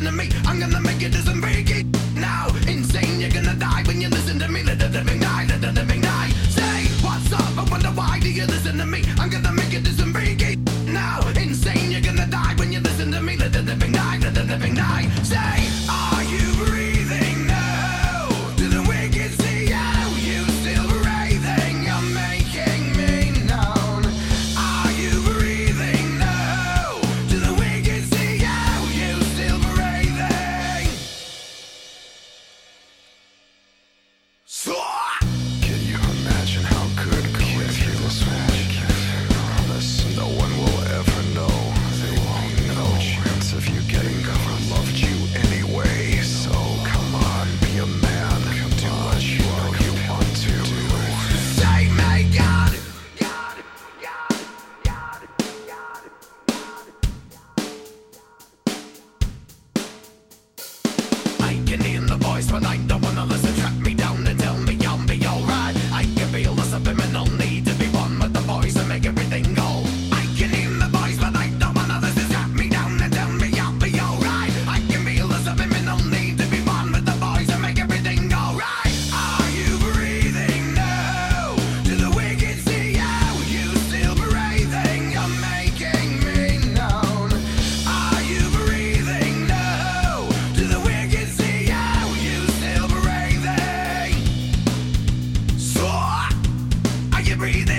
to me. I'm gonna make you do some freaky now. Insane, you're gonna die when you listen to me. Let the living die, let the living die. Say what's up, I wonder why do you listen to me. I'm gonna make you do some freaky now. Insane, you're gonna die when you listen to me. Let the living die, let the living die. Say, are you breathing now? Do the wicked see you? You still breathing, you're making me known. Are you breathing now? Do the wicked see you? You still breathing. So Can you imagine how good going through this week? Promise no one will ever know. They won't know. Chance of you getting over loved you anyway. So come on, be a man. Do what you know you want to do. say, my God. I can hear the voice, but I don't wanna listen. Track me down and tell me I'll be alright. I can feel the subliminal need to be one with the voice and make everything go. I can hear the voice, but I don't wanna listen. Track me down and tell me I'll be alright. I can feel the subliminal need to be one with the voice and make everything go right. Are you breathing now? Do the wicked see you? You still breathing, you're making me known. Are you breathing now? Do the wicked see you? You still breathing. So, are you breathing?